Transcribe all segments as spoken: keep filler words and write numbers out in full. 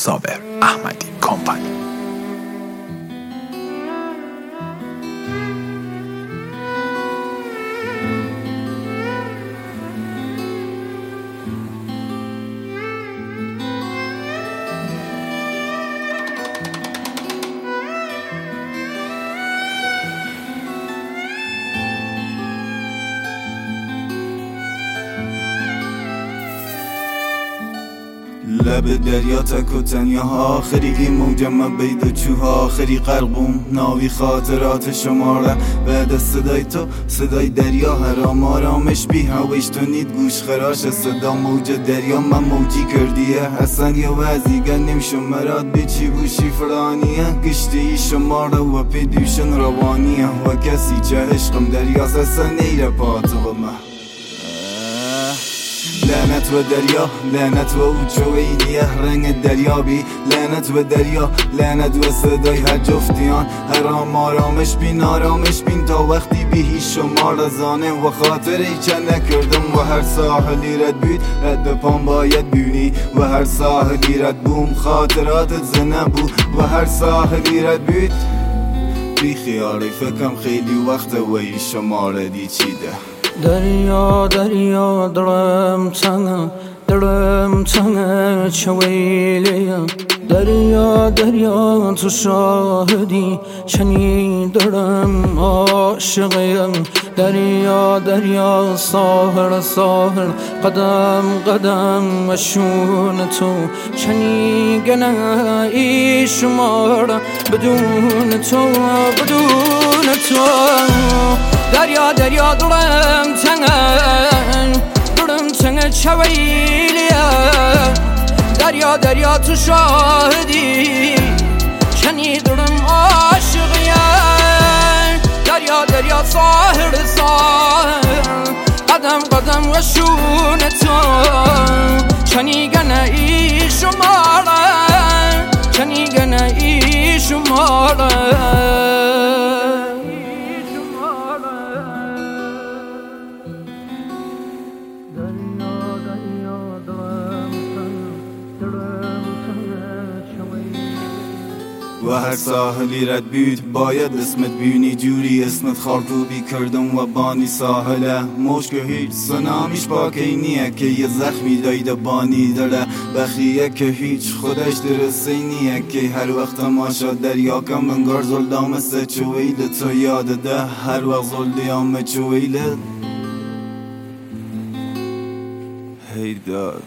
صابر احمدی کمپانی. لب دریا تک و تنیا آخری این موجم بید و چوها آخری قلبم ناوی خاطرات شماره بعد صدای تو صدای دریا هرام آرامش بی هویش تو نید گوش خراش صدا موج دریا من موجی کردیه حسن یا وزی گنیم شمرات بیچی بوشی فرانیه گشتی شماره و پیدوشن روانیه و کسی چه عشقم دریا سسا نیره پاتغمه لعنت و دریا لعنت و اوچویلیه رنگ دریابی لعنت و دریا لعنت و صدای هر جفتیان هرام آرامش بین آرامش بین تا وقتی بی هیچ شما رزانه و خاطری چه نکردم و هر ساحلی رد بود رد پام باید بینی و هر ساحلی رد بوم خاطرات زنه بود و هر ساحلی رد بود بی خیالی فکرم خیلی وقت وی شما ردی چیده دریا دریا درم تنگ درم تنگ چویلیا دریا دریا تو شاهدی چنین درم عاشقیم دریا دریا ساحر ساحر قدم قدم وشون تو چنین گناهی شمار بدون تو بدون تو دریا دریا درم تنگ درم تنگ چویلیا دریا دریا تو شاهدی چنی درم عاشقیم دریا دریا ساحر ساحر قدم قدم و شون تو چنی گناهی شماره چنی گناهی شماره و هر ساحلی رد بود باید اسمت بیونی جوری اسمت خارکوبی کردم و بانی ساحله مشک هیچ سنامیش پاکی نیه که یه زخمی دایده بانی داره بخیه که هیچ خودش درسته نیه که هر وقت تماشا دریا کم انگار زلدام سه چویله تو یاد ده هر وقت زلدیام چویله هیداد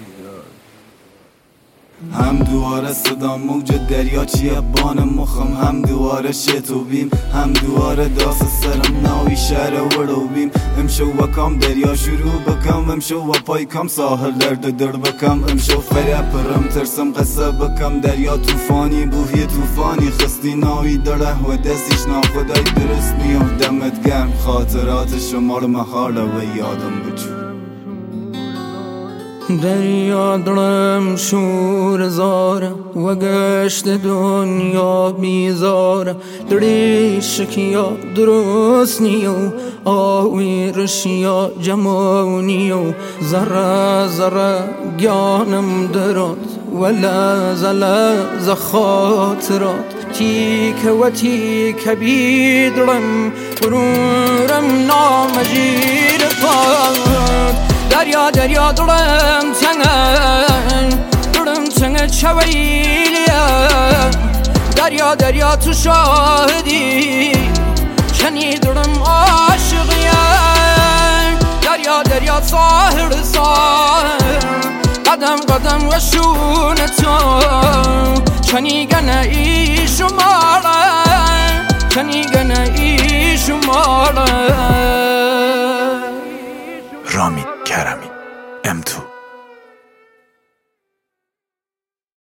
هم دواره صدا موج دریا چیه بان مخم هم دواره شتو بیم هم دواره داست سرم ناوی شهر ورو بیم امشو وکم دریا شروع بکم امشو و پای کم ساحل درد در بکم امشو فره پرم ترسم قصه بکم دریا توفانی بوهی توفانی خستی ناوی داره و دستیش ناخدای درست نیام دمت گرم خاطرات شمار محاله و یادم بجو دریا درم شور زار و گشت دنیا بیزار دری شکیا درست نیو آوی رشیا جمونیو زره زره گیانم درات ولا زلا زخاطرات تیک و تیک بیدرم برورم نامجیر پاد دریا دریا درم تنگ درم تنگ چویلیا دریا دریا تو شاهدی چنی درم عاشقیم دریا دریا ساحر ساحر قدم قدم و شون تو چنی گناهی شماره چنی گناهی شماره رامین کرمی ام تو